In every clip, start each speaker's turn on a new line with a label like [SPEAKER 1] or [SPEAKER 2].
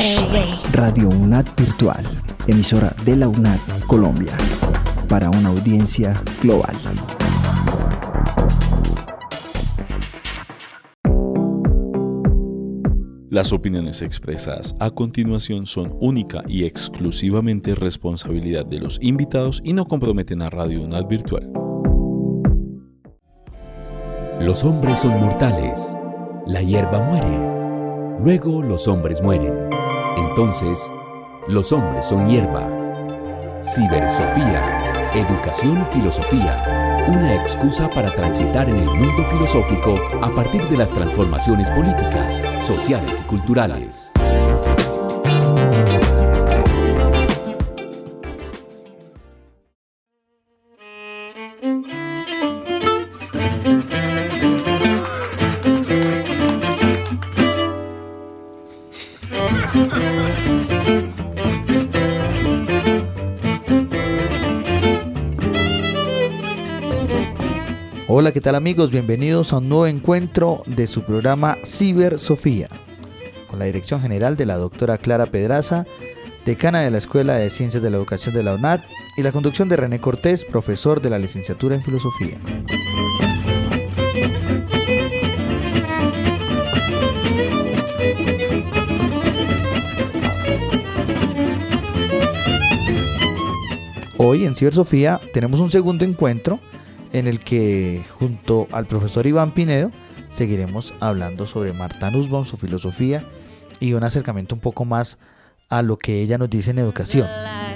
[SPEAKER 1] Radio UNAD Virtual, emisora de la UNAD Colombia, para una audiencia global.
[SPEAKER 2] Las opiniones expresadas a continuación son única y exclusivamente responsabilidad de los invitados y no comprometen a Radio UNAD Virtual.
[SPEAKER 3] Los hombres son mortales. La hierba muere. Luego los hombres mueren. Entonces, los hombres son hierba. Cibersofía, educación y filosofía. Una excusa para transitar en el mundo filosófico a partir de las transformaciones políticas, sociales y culturales.
[SPEAKER 4] Hola, ¿qué tal amigos? Bienvenidos a un nuevo encuentro de su programa Cibersofía, con la dirección general de la doctora Clara Pedraza, decana de la Escuela de Ciencias de la Educación de la UNAD, y la conducción de René Cortés, profesor de la licenciatura en Filosofía. Hoy en Cibersofía tenemos un segundo encuentro en el que junto al profesor Iván Pinedo seguiremos hablando sobre Martha Nussbaum, su filosofía y un acercamiento un poco más a lo que ella nos dice en educación.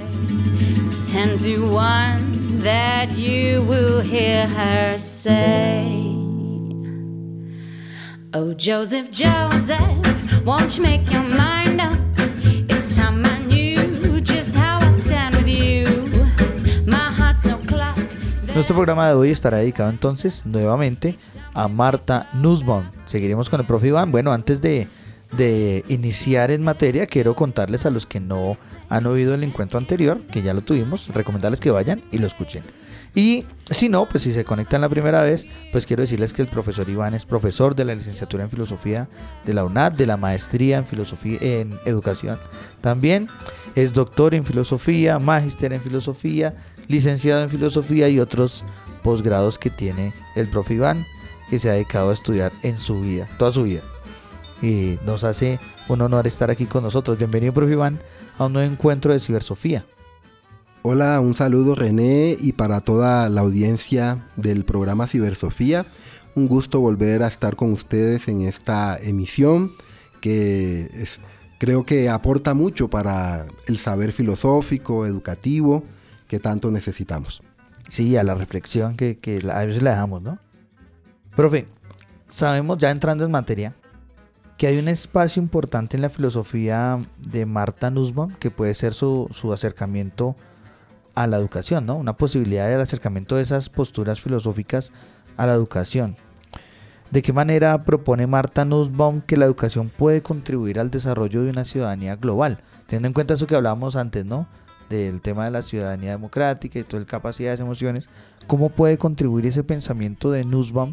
[SPEAKER 5] Oh, Joseph, Joseph, won't you make your mind up? It's time I knew just how I stand with you. My heart's no clock.
[SPEAKER 4] Nuestro programa de hoy estará dedicado entonces nuevamente a Martha Nussbaum. Seguiremos con el profe Iván. Bueno, antes de iniciar en materia, quiero contarles a los que no han oído el encuentro anterior, que ya lo tuvimos, recomendarles que vayan y lo escuchen. Y si no, pues si se conectan la primera vez, pues quiero decirles que el profesor Iván es profesor de la licenciatura en Filosofía de la UNAD, de la maestría en Filosofía en Educación. También es doctor en Filosofía, magíster en Filosofía, licenciado en Filosofía y otros posgrados que tiene el profe Iván, que se ha dedicado a estudiar en su vida, toda su vida. Y nos hace un honor estar aquí con nosotros. Bienvenido, profe Iván, a un nuevo encuentro de Cibersofía.
[SPEAKER 6] Hola, un saludo René y para toda la audiencia del programa Cibersofía. Un gusto volver a estar con ustedes en esta emisión que creo que aporta mucho para el saber filosófico, educativo que tanto necesitamos.
[SPEAKER 4] Sí, a la reflexión que a veces la dejamos, ¿no? Profe, sabemos ya entrando en materia que hay un espacio importante en la filosofía de Martha Nussbaum que puede ser su acercamiento a la educación, ¿no? Una posibilidad del acercamiento de esas posturas filosóficas a la educación. ¿De qué manera propone Martha Nussbaum que la educación puede contribuir al desarrollo de una ciudadanía global? Teniendo en cuenta eso que hablábamos antes, ¿no? Del tema de la ciudadanía democrática y toda la capacidades, emociones. ¿Cómo puede contribuir ese pensamiento de Nussbaum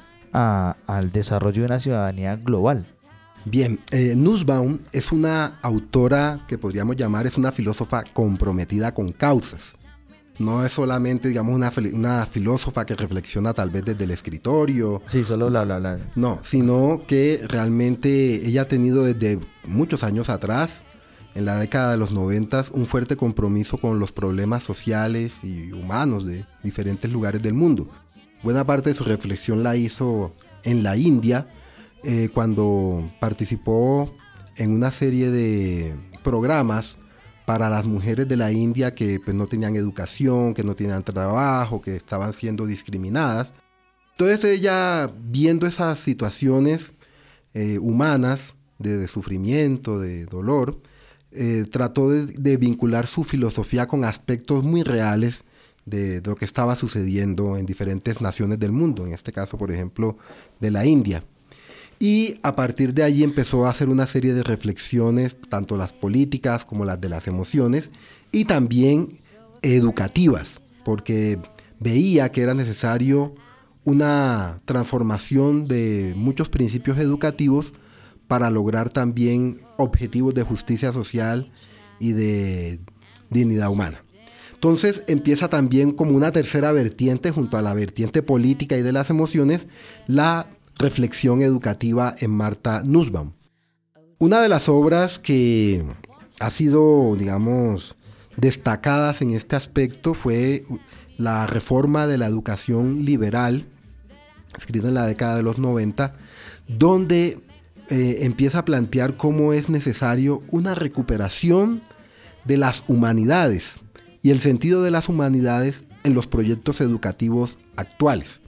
[SPEAKER 4] al desarrollo de una ciudadanía global?
[SPEAKER 6] Bien, Nussbaum es una autora que podríamos llamar, es una filósofa comprometida con causas. No es solamente, digamos, una filósofa que reflexiona tal vez desde el escritorio.
[SPEAKER 4] Sí, solo bla.
[SPEAKER 6] No, sino que realmente ella ha tenido desde muchos años atrás, en la década de los 90, un fuerte compromiso con los problemas sociales y humanos de diferentes lugares del mundo. Buena parte de su reflexión la hizo en la India, cuando participó en una serie de programas para las mujeres de la India que pues, no tenían educación, que no tenían trabajo, que estaban siendo discriminadas. Entonces ella, viendo esas situaciones humanas de sufrimiento, de dolor, trató de vincular su filosofía con aspectos muy reales de lo que estaba sucediendo en diferentes naciones del mundo, en este caso, por ejemplo, de la India. Y a partir de allí empezó a hacer una serie de reflexiones, tanto las políticas como las de las emociones, y también educativas, porque veía que era necesario una transformación de muchos principios educativos para lograr también objetivos de justicia social y de dignidad humana. Entonces empieza también como una tercera vertiente, junto a la vertiente política y de las emociones, la reflexión educativa en Martha Nussbaum. Una de las obras que ha sido, digamos, destacadas en este aspecto fue la reforma de la educación liberal, escrita en la década de los 90, donde empieza a plantear cómo es necesario una recuperación de las humanidades y el sentido de las humanidades en los proyectos educativos actuales.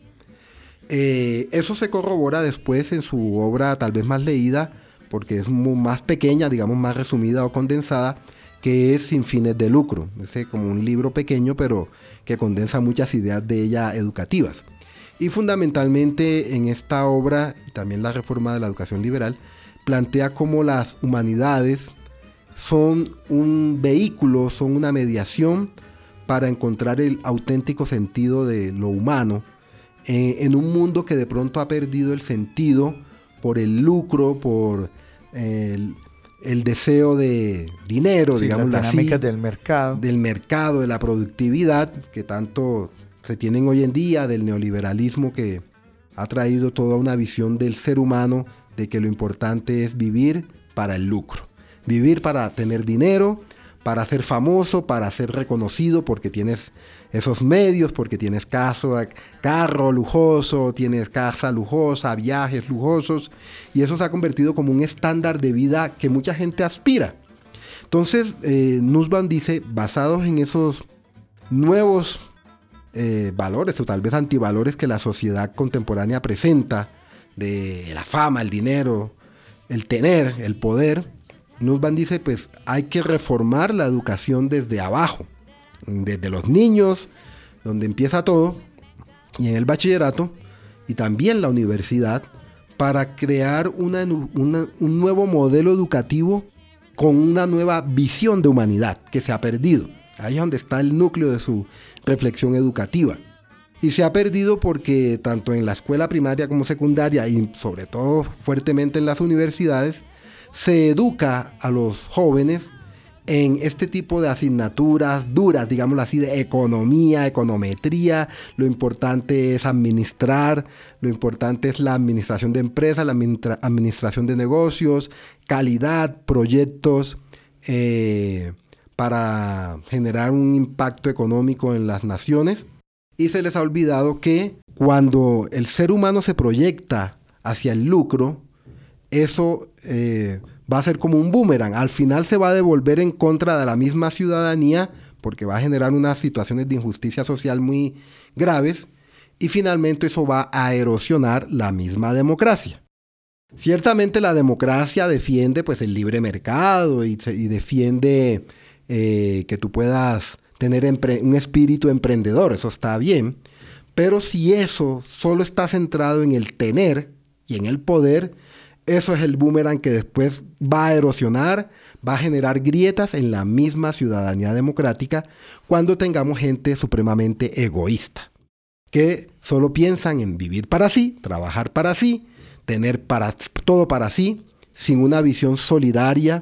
[SPEAKER 6] Eso se corrobora después en su obra tal vez más leída, porque es más pequeña, digamos más resumida o condensada, que es Sin fines de lucro. Es como un libro pequeño, pero que condensa muchas ideas de ella educativas. Y fundamentalmente en esta obra, y también la reforma de la educación liberal, plantea cómo las humanidades son un vehículo, son una mediación para encontrar el auténtico sentido de lo humano en un mundo que de pronto ha perdido el sentido por el lucro, por el deseo de dinero,
[SPEAKER 4] sí,
[SPEAKER 6] digamos
[SPEAKER 4] las dinámicas del
[SPEAKER 6] mercado, de la productividad que tanto se tienen hoy en día, del neoliberalismo que ha traído toda una visión del ser humano de que lo importante es vivir para el lucro, vivir para tener dinero, para ser famoso, para ser reconocido porque tienes esos medios, porque tienes carro lujoso, tienes casa lujosa, viajes lujosos, y eso se ha convertido como un estándar de vida que mucha gente aspira. Entonces, Nussbaum dice, basados en esos nuevos valores o tal vez antivalores que la sociedad contemporánea presenta, de la fama, el dinero, el tener, el poder, Nussbaum dice, pues hay que reformar la educación desde abajo, desde los niños, donde empieza todo, y en el bachillerato, y también la universidad, para crear un nuevo modelo educativo con una nueva visión de humanidad que se ha perdido. Ahí es donde está el núcleo de su reflexión educativa. Y se ha perdido porque tanto en la escuela primaria como secundaria, y sobre todo fuertemente en las universidades, se educa a los jóvenes en este tipo de asignaturas duras, digámoslo así, de economía, econometría. Lo importante es administrar, lo importante es la administración de empresas, la administración de negocios, calidad, proyectos para generar un impacto económico en las naciones. Y se les ha olvidado que cuando el ser humano se proyecta hacia el lucro, eso va a ser como un boomerang. Al final se va a devolver en contra de la misma ciudadanía porque va a generar unas situaciones de injusticia social muy graves y finalmente eso va a erosionar la misma democracia. Ciertamente la democracia defiende pues el libre mercado y defiende que tú puedas tener un espíritu emprendedor, eso está bien, pero si eso solo está centrado en el tener y en el poder, eso es el boomerang que después va a erosionar, va a generar grietas en la misma ciudadanía democrática cuando tengamos gente supremamente egoísta, que solo piensan en vivir para sí, trabajar para sí, tener todo para sí, sin una visión solidaria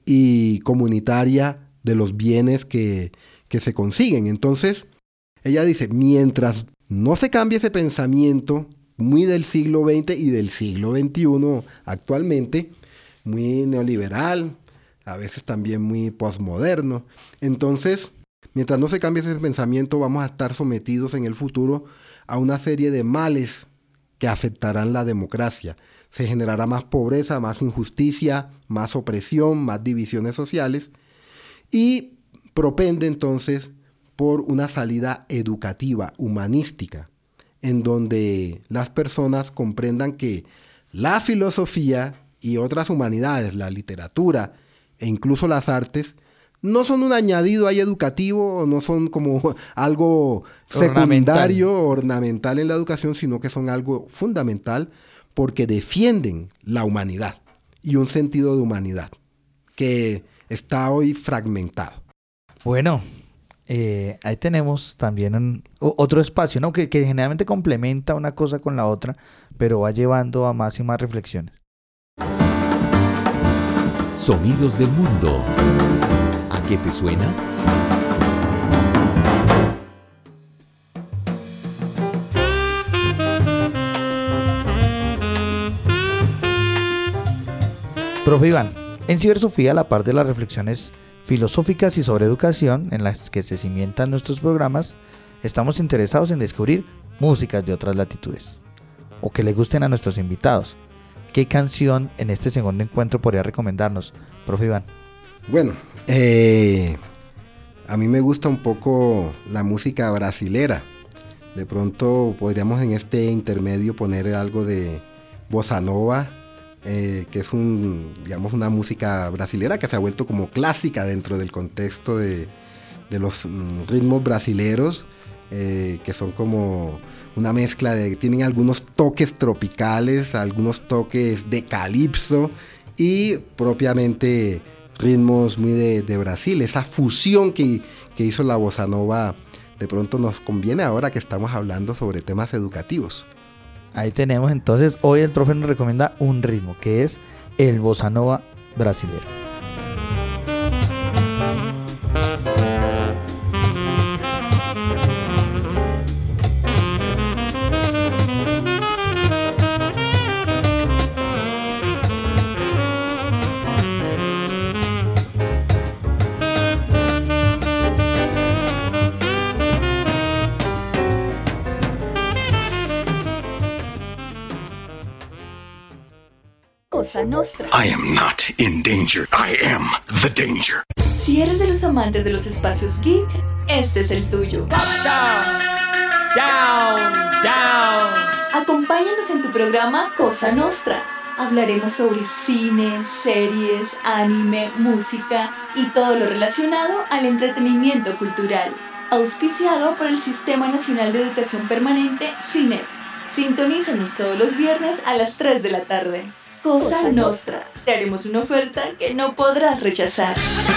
[SPEAKER 6] y comunitaria de los bienes que se consiguen. Entonces, ella dice, mientras no se cambie ese pensamiento muy del siglo XX y del siglo XXI actualmente, muy neoliberal, a veces también muy posmoderno. Entonces, mientras no se cambie ese pensamiento, vamos a estar sometidos en el futuro a una serie de males que afectarán la democracia. Se generará más pobreza, más injusticia, más opresión, más divisiones sociales y propende entonces por una salida educativa, humanística, en donde las personas comprendan que la filosofía y otras humanidades, la literatura e incluso las artes, no son un añadido ahí educativo o no son como algo secundario, ornamental en la educación, sino que son algo fundamental porque defienden la humanidad y un sentido de humanidad que está hoy fragmentado.
[SPEAKER 4] Bueno, ahí tenemos también otro espacio, ¿no? Que generalmente complementa una cosa con la otra, pero va llevando a más y más reflexiones.
[SPEAKER 3] Sonidos del mundo. ¿A qué te suena?
[SPEAKER 4] Profe Iván, en Cibersofía, a la par de las reflexiones filosóficas y sobre educación en las que se cimientan nuestros programas, estamos interesados en descubrir músicas de otras latitudes o que le gusten a nuestros invitados. ¿Qué canción en este segundo encuentro podría recomendarnos, profe Iván?
[SPEAKER 6] Bueno, a mí me gusta un poco la música brasilera. De pronto podríamos en este intermedio poner algo de bossa nova, que es una música brasilera que se ha vuelto como clásica dentro del contexto de los ritmos brasileros, que son como una mezcla tienen algunos toques tropicales, algunos toques de calipso y propiamente ritmos muy de Brasil. Esa fusión que hizo la bossa nova de pronto nos conviene ahora que estamos hablando sobre temas educativos.
[SPEAKER 4] Ahí tenemos entonces, hoy el profe nos recomienda un ritmo que es el bossa nova brasilero.
[SPEAKER 7] Cosa Nostra.
[SPEAKER 8] I am not in danger. I am the danger.
[SPEAKER 7] Si eres de los amantes de los espacios geek, este es el tuyo. Down. Acompáñanos en tu programa Cosa Nostra. Hablaremos sobre cine, series, anime, música y todo lo relacionado al entretenimiento cultural. Auspiciado por el Sistema Nacional de Educación Permanente, SINEP. Sintonízanos todos los viernes a las 3 de la tarde. Cosa Nostra. Te haremos una oferta que no podrás rechazar.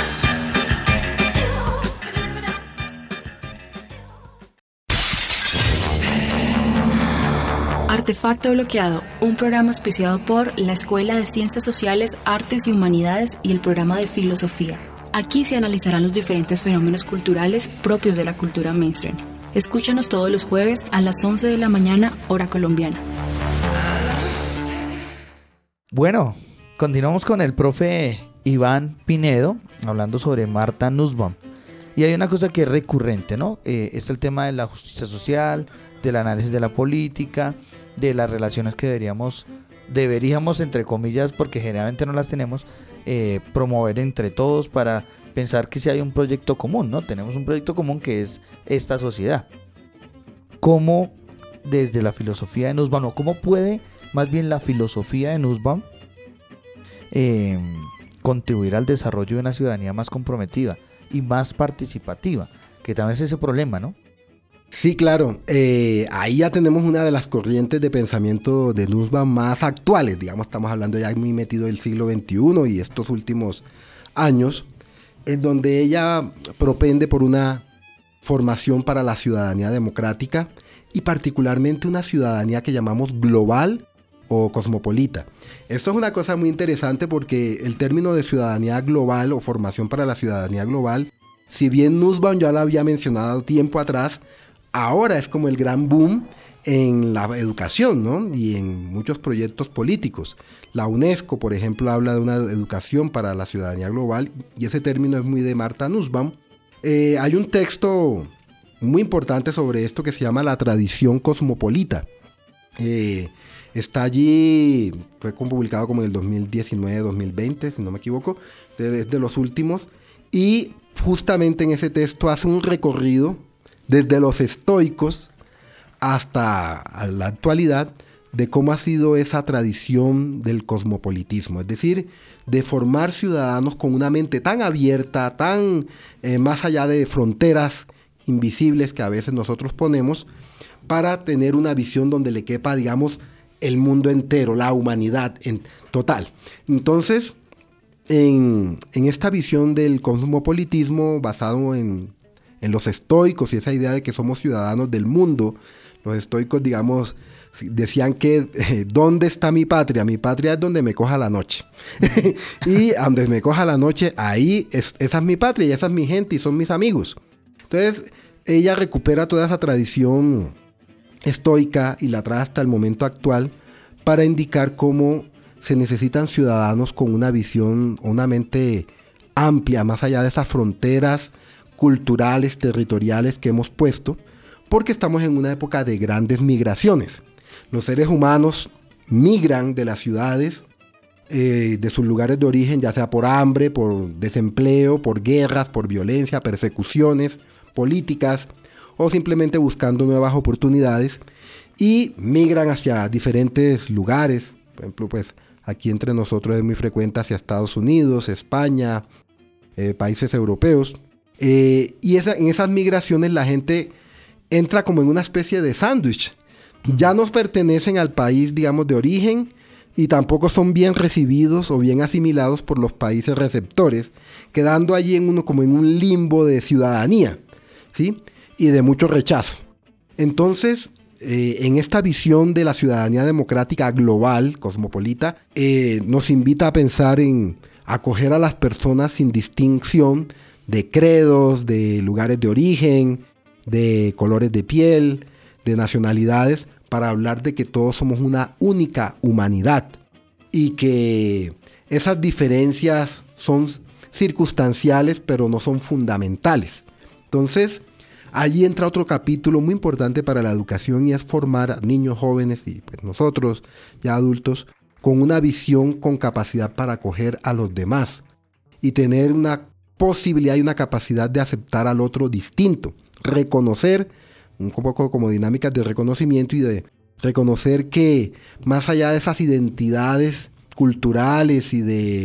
[SPEAKER 9] Artefacto Bloqueado, un programa auspiciado por la Escuela de Ciencias Sociales, Artes y Humanidades y el programa de Filosofía. Aquí se analizarán los diferentes fenómenos culturales propios de la cultura mainstream. Escúchanos todos los jueves a las 11 de la mañana, hora colombiana.
[SPEAKER 4] Bueno, continuamos con el profe Iván Pinedo, hablando sobre Martha Nussbaum. Y hay una cosa que es recurrente, ¿no? Es el tema de la justicia social, del análisis de la política, de las relaciones que deberíamos, entre comillas, porque generalmente no las tenemos, promover entre todos para pensar que si hay un proyecto común, ¿no? Tenemos un proyecto común que es esta sociedad. ¿Cómo desde la filosofía de Nussbaum, o cómo puede más bien la filosofía de Nussbaum contribuir al desarrollo de una ciudadanía más comprometida y más participativa, que también es ese problema, ¿no?
[SPEAKER 6] Sí, claro. Ahí ya tenemos una de las corrientes de pensamiento de Nussbaum más actuales. Digamos, estamos hablando ya muy metido del siglo XXI y estos últimos años, en donde ella propende por una formación para la ciudadanía democrática y particularmente una ciudadanía que llamamos global o cosmopolita. Esto es una cosa muy interesante porque el término de ciudadanía global o formación para la ciudadanía global, si bien Nussbaum ya lo había mencionado tiempo atrás, ahora es como el gran boom en la educación, ¿no? Y en muchos proyectos políticos. La UNESCO, por ejemplo, habla de una educación para la ciudadanía global y ese término es muy de Martha Nussbaum. Hay un texto muy importante sobre esto que se llama La tradición cosmopolita. Está allí, fue publicado como en el 2019-2020, si no me equivoco, de los últimos, y justamente en ese texto hace un recorrido desde los estoicos hasta la actualidad de cómo ha sido esa tradición del cosmopolitismo, es decir, de formar ciudadanos con una mente tan abierta, tan más allá de fronteras invisibles que a veces nosotros ponemos, para tener una visión donde le quepa, digamos, el mundo entero, la humanidad en total. Entonces, en esta visión del cosmopolitismo basado en los estoicos y esa idea de que somos ciudadanos del mundo, los estoicos, digamos, decían que ¿dónde está mi patria? Mi patria es donde me coja la noche. Y donde me coja la noche, ahí esa es mi patria y esa es mi gente y son mis amigos. Entonces ella recupera toda esa tradición estoica y la trae hasta el momento actual para indicar cómo se necesitan ciudadanos con una visión, una mente amplia, más allá de esas fronteras culturales, territoriales que hemos puesto, porque estamos en una época de grandes migraciones. Los seres humanos migran de las ciudades, de sus lugares de origen, ya sea por hambre, por desempleo, por guerras, por violencia, persecuciones políticas, o simplemente buscando nuevas oportunidades, y migran hacia diferentes lugares. Por ejemplo, pues aquí entre nosotros es muy frecuente hacia Estados Unidos, España, países europeos. Y en esas migraciones la gente entra como en una especie de sándwich. Ya no pertenecen al país, digamos, de origen, y tampoco son bien recibidos o bien asimilados por los países receptores, quedando allí como en un limbo de ciudadanía, ¿sí? Y de mucho rechazo. Entonces, en esta visión de la ciudadanía democrática global, cosmopolita, nos invita a pensar en acoger a las personas sin distinción de credos, de lugares de origen, de colores de piel, de nacionalidades, para hablar de que todos somos una única humanidad y que esas diferencias son circunstanciales pero no son fundamentales. Entonces, allí entra otro capítulo muy importante para la educación y es formar a niños jóvenes y pues nosotros ya adultos con una visión con capacidad para acoger a los demás y tener una posibilidad y una capacidad de aceptar al otro distinto, reconocer un poco como dinámicas de reconocimiento y de reconocer que más allá de esas identidades culturales y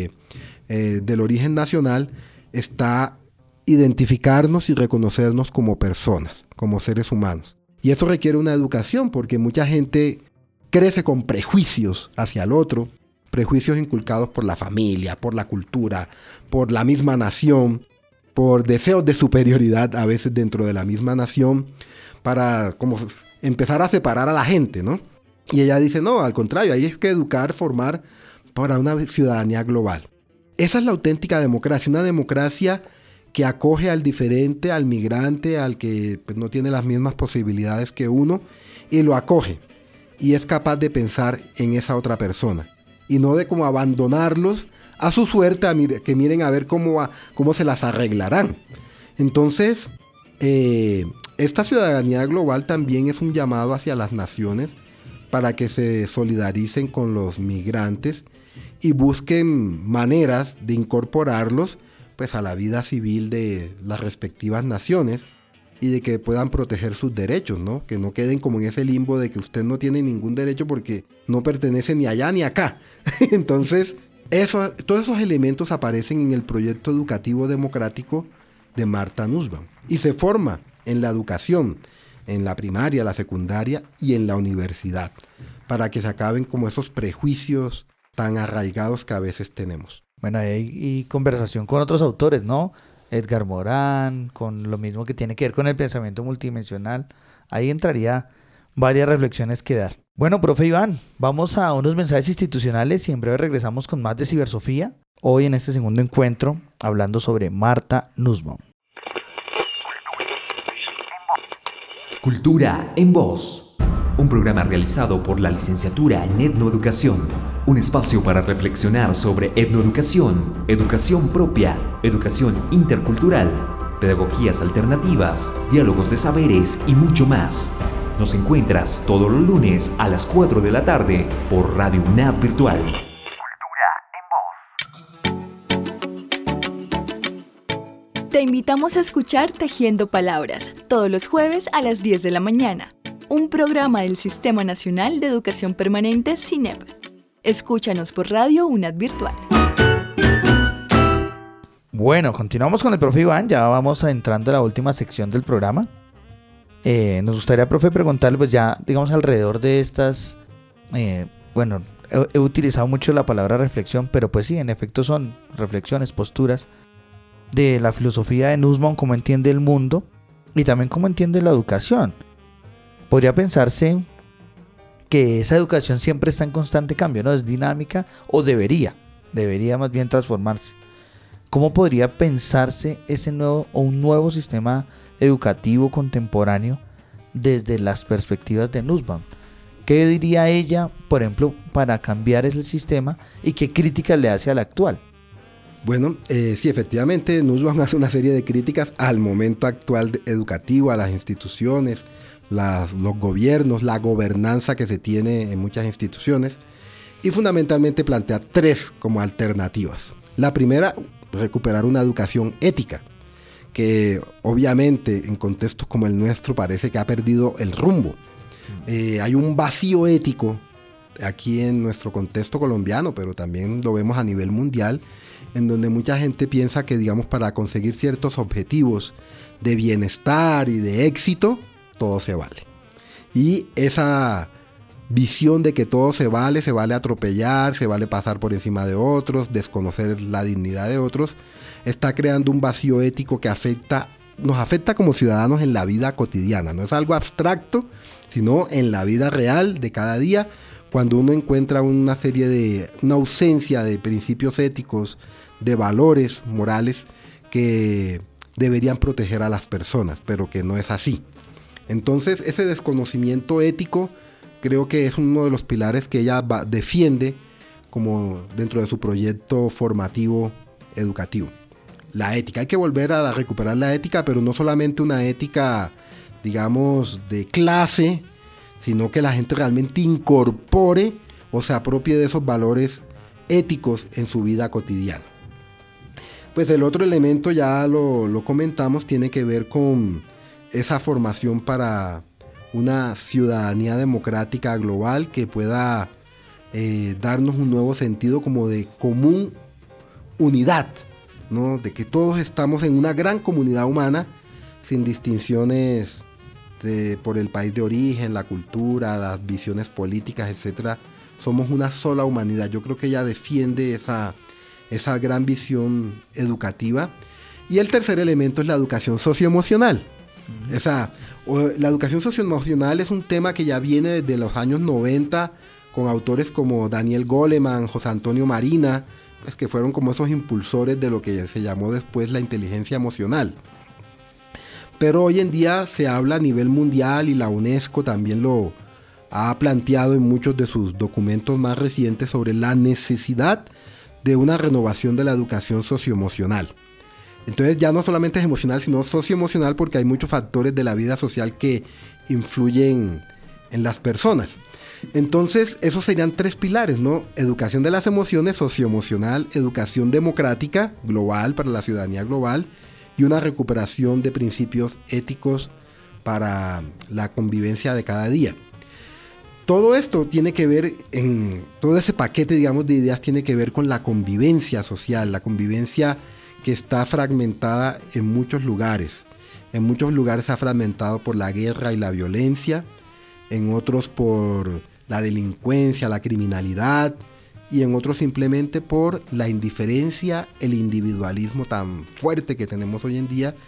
[SPEAKER 6] del origen nacional está identificarnos y reconocernos como personas, como seres humanos. Y eso requiere una educación porque mucha gente crece con prejuicios hacia el otro, prejuicios inculcados por la familia, por la cultura, por la misma nación, por deseos de superioridad a veces dentro de la misma nación, para como empezar a separar a la gente, ¿no? Y ella dice, no, al contrario, hay que educar, formar para una ciudadanía global. Esa es la auténtica democracia, una democracia que acoge al diferente, al migrante, al que pues, no tiene las mismas posibilidades que uno, y lo acoge, y es capaz de pensar en esa otra persona, y no de como abandonarlos a su suerte, que miren a ver cómo se las arreglarán. Entonces, esta ciudadanía global también es un llamado hacia las naciones para que se solidaricen con los migrantes y busquen maneras de incorporarlos pues, a la vida civil de las respectivas naciones y de que puedan proteger sus derechos, ¿no? Que no queden como en ese limbo de que usted no tiene ningún derecho porque no pertenece ni allá ni acá. Entonces, todos esos elementos aparecen en el proyecto educativo democrático de Martha Nussbaum y se forma en la educación, en la primaria, la secundaria y en la universidad, para que se acaben como esos prejuicios tan arraigados que a veces tenemos.
[SPEAKER 4] Bueno, hay conversación con otros autores, ¿no? Edgar Morán, con lo mismo que tiene que ver con el pensamiento multidimensional. Ahí entraría varias reflexiones que dar. Bueno, profe Iván, vamos a unos mensajes institucionales y en breve regresamos con más de Cibersofía. Hoy en este segundo encuentro, hablando sobre Martha Nussbaum.
[SPEAKER 3] Cultura en Voz, un programa realizado por la licenciatura en Etnoeducación, un espacio para reflexionar sobre etnoeducación, educación propia, educación intercultural, pedagogías alternativas, diálogos de saberes y mucho más. Nos encuentras todos los lunes a las 4 de la tarde por Radio UNAD Virtual.
[SPEAKER 7] Te invitamos a escuchar Tejiendo Palabras, todos los jueves a las 10 de la mañana, un programa del Sistema Nacional de Educación Permanente SINEP. Escúchanos por Radio UNAD Virtual.
[SPEAKER 4] Bueno, continuamos con el profe Iván, ya vamos entrando a la última sección del programa. Nos gustaría, profe, preguntarle, pues ya, digamos, alrededor de estas, he utilizado mucho la palabra reflexión, pero pues sí, en efecto son reflexiones, posturas de la filosofía de Nussbaum, cómo entiende el mundo y también cómo entiende la educación. Podría pensarse que esa educación siempre está en constante cambio, ¿no? Es dinámica o debería más bien transformarse. ¿Cómo podría pensarse un nuevo sistema educativo contemporáneo desde las perspectivas de Nussbaum? ¿Qué diría ella, por ejemplo, para cambiar ese sistema y qué críticas le hace al actual?
[SPEAKER 6] Bueno, sí, efectivamente, Nussbaum hace una serie de críticas al momento actual educativo, a las instituciones, los gobiernos, la gobernanza que se tiene en muchas instituciones, y fundamentalmente plantea 3 como alternativas. La primera, recuperar una educación ética, que obviamente en contextos como el nuestro parece que ha perdido el rumbo. Hay un vacío ético aquí en nuestro contexto colombiano, pero también lo vemos a nivel mundial, en donde mucha gente piensa que, digamos, para conseguir ciertos objetivos de bienestar y de éxito, todo se vale. Y esa visión de que todo se vale atropellar, se vale pasar por encima de otros, desconocer la dignidad de otros, está creando un vacío ético que nos afecta como ciudadanos en la vida cotidiana. No es algo abstracto, sino en la vida real de cada día, cuando uno encuentra una ausencia de principios éticos, de valores morales que deberían proteger a las personas, pero que no es así. Entonces, ese desconocimiento ético creo que es uno de los pilares que ella defiende como dentro de su proyecto formativo educativo. La ética, hay que volver a recuperar la ética, pero no solamente una ética, digamos, de clase, sino que la gente realmente incorpore o se apropie de esos valores éticos en su vida cotidiana. Pues el otro elemento, ya lo comentamos, tiene que ver con esa formación para una ciudadanía democrática global que pueda darnos un nuevo sentido como de común unidad, ¿no? De que todos estamos en una gran comunidad humana sin distinciones por el país de origen, la cultura, las visiones políticas, etc. Somos una sola humanidad. Yo creo que ella defiende esa gran visión educativa. Y el tercer elemento es la educación socioemocional. La educación socioemocional es un tema que ya viene desde los años 90 con autores como Daniel Goleman, José Antonio Marina, pues que fueron como esos impulsores de lo que se llamó después la inteligencia emocional. Pero hoy en día se habla a nivel mundial y la UNESCO también lo ha planteado en muchos de sus documentos más recientes sobre la necesidad de una renovación de la educación socioemocional. Entonces ya no solamente es emocional, sino socioemocional, porque hay muchos factores de la vida social que influyen en las personas. Entonces esos serían 3 pilares, ¿no? Educación de las emociones, socioemocional, educación democrática global para la ciudadanía global y una recuperación de principios éticos para la convivencia de cada día. Todo esto tiene que ver, todo ese paquete, digamos, de ideas tiene que ver con la convivencia social, la convivencia que está fragmentada en muchos lugares. En muchos lugares se ha fragmentado por la guerra y la violencia, en otros por la delincuencia, la criminalidad, y en otros simplemente por la indiferencia, el individualismo tan fuerte que tenemos hoy en día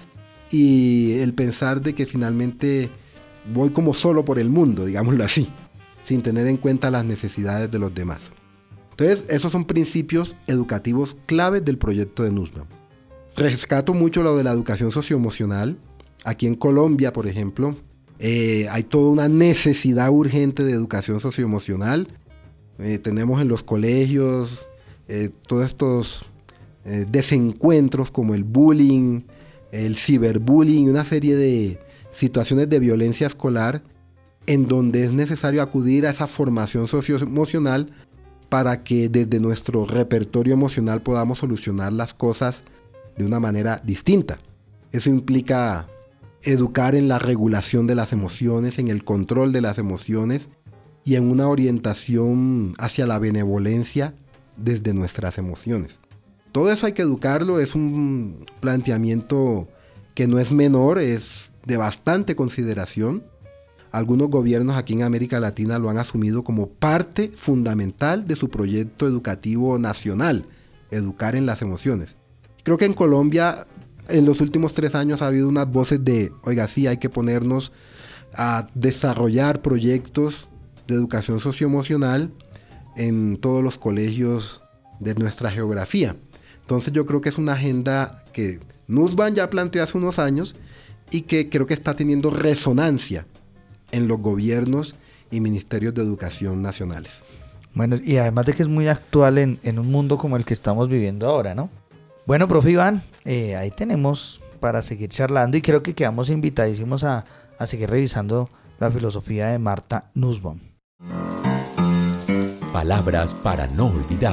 [SPEAKER 6] y el pensar de que finalmente voy como solo por el mundo, digámoslo así, sin tener en cuenta las necesidades de los demás. Entonces, esos son principios educativos claves del proyecto de Nussbaum. Rescato mucho lo de la educación socioemocional. Aquí en Colombia, por ejemplo, hay toda una necesidad urgente de educación socioemocional. Tenemos en los colegios todos estos desencuentros como el bullying, el ciberbullying, una serie de situaciones de violencia escolar en donde es necesario acudir a esa formación socioemocional para que desde nuestro repertorio emocional podamos solucionar las cosas de una manera distinta. Eso implica educar en la regulación de las emociones, en el control de las emociones y en una orientación hacia la benevolencia desde nuestras emociones. Todo eso hay que educarlo, es un planteamiento que no es menor, es de bastante consideración. Algunos gobiernos aquí en América Latina lo han asumido como parte fundamental de su proyecto educativo nacional, educar en las emociones. Creo que en Colombia en los últimos 3 años ha habido unas voces de, oiga, sí, hay que ponernos a desarrollar proyectos de educación socioemocional en todos los colegios de nuestra geografía. Entonces yo creo que es una agenda que Nussbaum ya planteó hace unos años y que creo que está teniendo resonancia en los gobiernos y ministerios de educación nacionales.
[SPEAKER 4] Bueno, y además de que es muy actual en un mundo como el que estamos viviendo ahora, ¿no? Bueno, profe Iván, ahí tenemos para seguir charlando y creo que quedamos invitadísimos a seguir revisando la filosofía de Martha Nussbaum.
[SPEAKER 3] Palabras para no olvidar.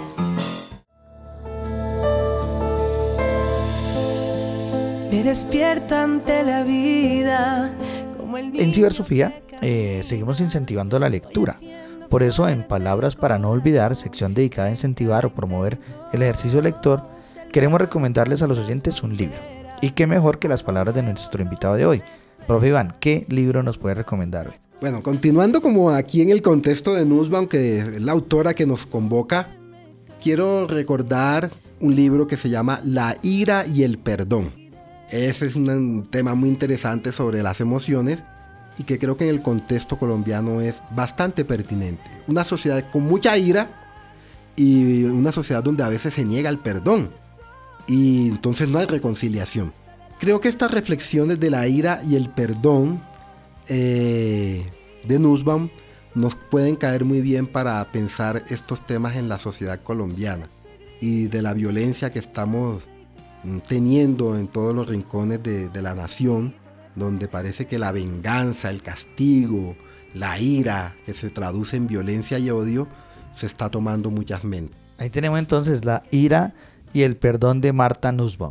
[SPEAKER 10] Me despierto ante la vida.
[SPEAKER 4] En Cibersofía seguimos incentivando la lectura. Por eso en Palabras para no olvidar, sección dedicada a incentivar o promover el ejercicio lector, queremos recomendarles a los oyentes un libro. Y qué mejor que las palabras de nuestro invitado de hoy. Profe Iván, ¿qué libro nos puede recomendar hoy?
[SPEAKER 6] Bueno, continuando como aquí en el contexto de Nussbaum, que es la autora que nos convoca, quiero recordar un libro que se llama La ira y el perdón. Ese es un tema muy interesante sobre las emociones y que creo que en el contexto colombiano es bastante pertinente. Una sociedad con mucha ira y una sociedad donde a veces se niega el perdón y entonces no hay reconciliación. Creo que estas reflexiones de la ira y el perdón de Nussbaum nos pueden caer muy bien para pensar estos temas en la sociedad colombiana y de la violencia que estamos teniendo en todos los rincones de la nación, donde parece que la venganza, el castigo, la ira, que se traduce en violencia y odio, se está tomando muchas mentes.
[SPEAKER 4] Ahí tenemos entonces La ira y el perdón de Martha Nussbaum.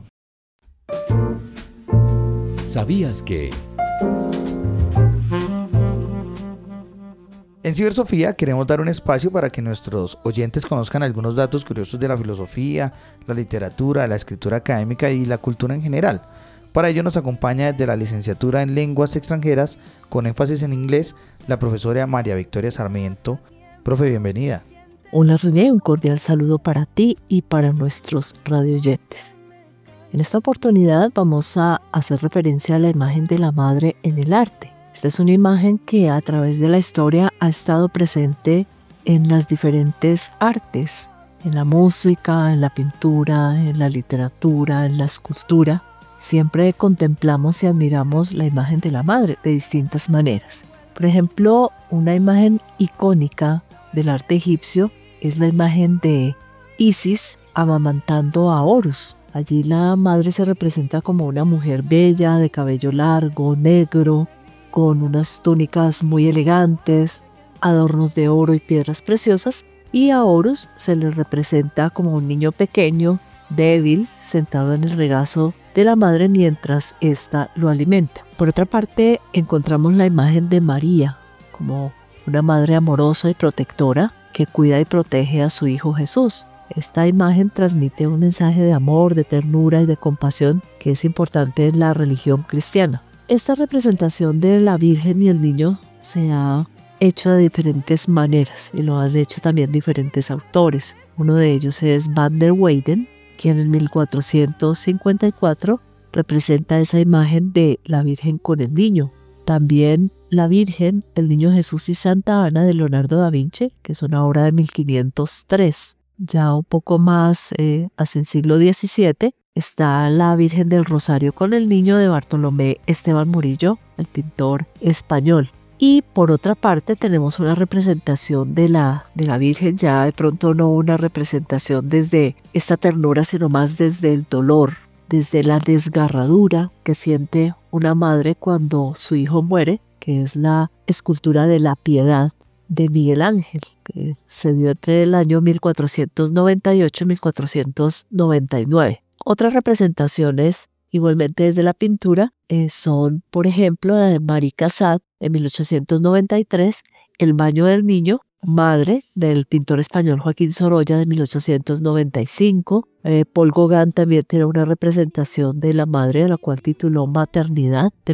[SPEAKER 3] ¿Sabías que?
[SPEAKER 4] En Cibersofía queremos dar un espacio para que nuestros oyentes conozcan algunos datos curiosos de la filosofía, la literatura, la escritura académica y la cultura en general. Para ello nos acompaña desde la licenciatura en Lenguas Extranjeras, con énfasis en inglés, la profesora María Victoria Sarmiento. Profe, bienvenida.
[SPEAKER 11] Hola René, un cordial saludo para ti y para nuestros radioyentes. En esta oportunidad vamos a hacer referencia a la imagen de la madre en el arte. Esta es una imagen que a través de la historia ha estado presente en las diferentes artes, en la música, en la pintura, en la literatura, en la escultura. Siempre contemplamos y admiramos la imagen de la madre de distintas maneras. Por ejemplo, una imagen icónica del arte egipcio es la imagen de Isis amamantando a Horus. Allí la madre se representa como una mujer bella, de cabello largo, negro, con unas túnicas muy elegantes, adornos de oro y piedras preciosas, y a Horus se le representa como un niño pequeño, débil, sentado en el regazo de la madre mientras ésta lo alimenta. Por otra parte, encontramos la imagen de María como una madre amorosa y protectora que cuida y protege a su hijo Jesús. Esta imagen transmite un mensaje de amor, de ternura y de compasión que es importante en la religión cristiana. Esta representación de la Virgen y el niño se ha hecho de diferentes maneras y lo han hecho también diferentes autores. Uno de ellos es Van der Weyden, quien en 1454 representa esa imagen de la Virgen con el niño. También la Virgen, el Niño Jesús y Santa Ana de Leonardo da Vinci, que es una obra de 1503. Ya un poco más hacia el siglo XVII está la Virgen del Rosario con el Niño de Bartolomé Esteban Murillo, el pintor español. Y por otra parte tenemos una representación de la Virgen, ya de pronto no una representación desde esta ternura, sino más desde el dolor, desde la desgarradura que siente una madre cuando su hijo muere, que es la escultura de la Piedad de Miguel Ángel, que se dio entre el año 1498 y 1499. Otras representaciones, igualmente desde la pintura, son, por ejemplo, la de Marie Cassatt en 1893, El baño del niño, madre del pintor español Joaquín Sorolla de 1895. Paul Gauguin también tiene una representación de la madre, de la cual tituló Maternidad, de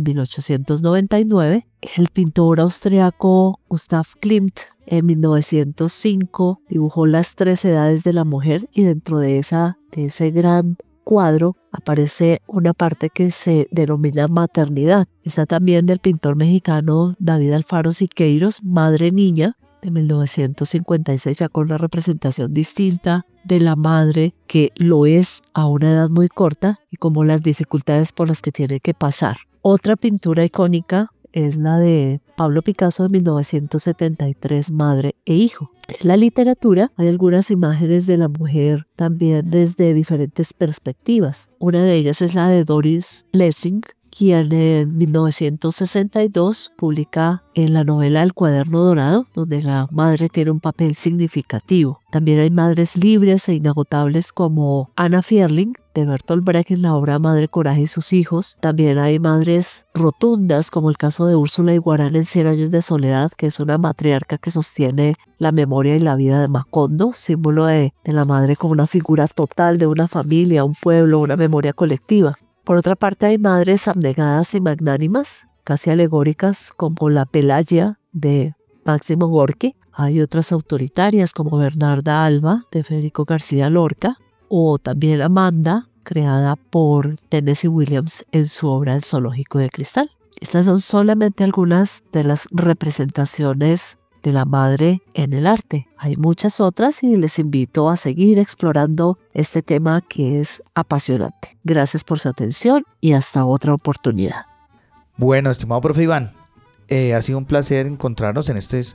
[SPEAKER 11] 1899. El pintor austriaco Gustav Klimt en 1905 dibujó las 3 edades de la mujer y dentro de ese gran cuadro aparece una parte que se denomina maternidad. Está también del pintor mexicano David Alfaro Siqueiros, Madre Niña, de 1956, ya con una representación distinta de la madre que lo es a una edad muy corta y como las dificultades por las que tiene que pasar. Otra pintura icónica es la de Pablo Picasso de 1973, Madre e Hijo. En la literatura hay algunas imágenes de la mujer también desde diferentes perspectivas. Una de ellas es la de Doris Lessing, quien en 1962 publica en la novela El Cuaderno Dorado, donde la madre tiene un papel significativo. También hay madres libres e inagotables como Anna Fierling, de Bertolt Brecht, en la obra Madre Coraje y sus hijos. También hay madres rotundas, como el caso de Úrsula Iguarán en 100 años de soledad, que es una matriarca que sostiene la memoria y la vida de Macondo, símbolo de la madre como una figura total de una familia, un pueblo, una memoria colectiva. Por otra parte, hay madres abnegadas y magnánimas, casi alegóricas, como la Pelagia de Máximo Gorki. Hay otras autoritarias como Bernarda Alba de Federico García Lorca, o también Amanda, creada por Tennessee Williams en su obra El Zoológico de Cristal. Estas son solamente algunas de las representaciones de la madre en el arte. Hay muchas otras y les invito a seguir explorando este tema que es apasionante. Gracias por su atención y hasta otra oportunidad.
[SPEAKER 4] Bueno, estimado profe Iván, ha sido un placer encontrarnos en estas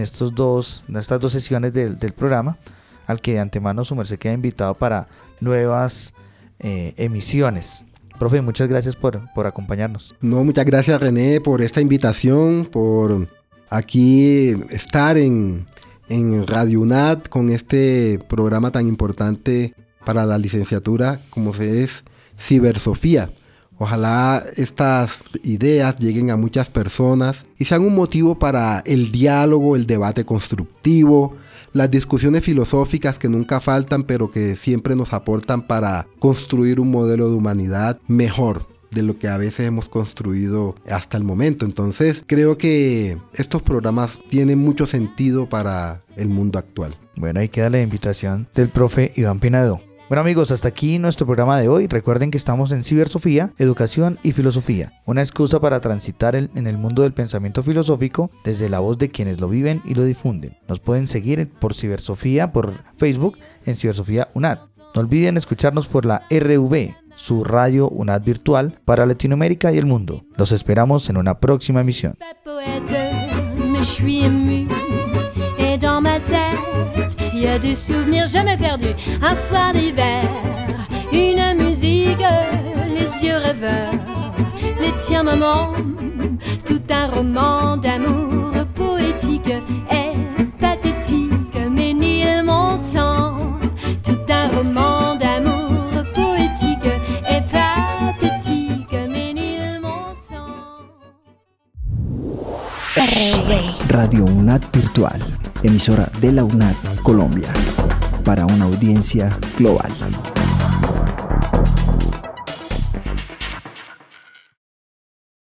[SPEAKER 4] dos sesiones del programa, al que de antemano su merced queda invitado para nuevas emisiones. Profe, muchas gracias por acompañarnos.
[SPEAKER 6] No, muchas gracias, René, por esta invitación, por aquí estar en Radio UNAD con este programa tan importante para la licenciatura como es Cibersofía. Ojalá estas ideas lleguen a muchas personas y sean un motivo para el diálogo, el debate constructivo, las discusiones filosóficas que nunca faltan, pero que siempre nos aportan para construir un modelo de humanidad mejor de lo que a veces hemos construido hasta el momento. Entonces, creo que estos programas tienen mucho sentido para el mundo actual.
[SPEAKER 4] Bueno, ahí queda la invitación del profe Iván Pinedo. Bueno, amigos, hasta aquí nuestro programa de hoy. Recuerden que estamos en Cibersofía, Educación y Filosofía, una excusa para transitar en el mundo del pensamiento filosófico desde la voz de quienes lo viven y lo difunden. Nos pueden seguir por Cibersofía, por Facebook, en Cibersofía UNAD. No olviden escucharnos por la RV, su radio UNAD virtual para Latinoamérica y el mundo. Los esperamos en una próxima emisión.
[SPEAKER 5] Dans ma tête, il y a des souvenirs jamais perdus. Un soir d'hiver, une musique, les yeux rêveurs, les tiens maman, tout un roman d'amour poétique et pathétique, Ménil Montant, tout un roman d'amour poétique et pathétique, Ménil Montant.
[SPEAKER 1] Radio UNAD Virtual, emisora de la UNAD Colombia, para una audiencia global.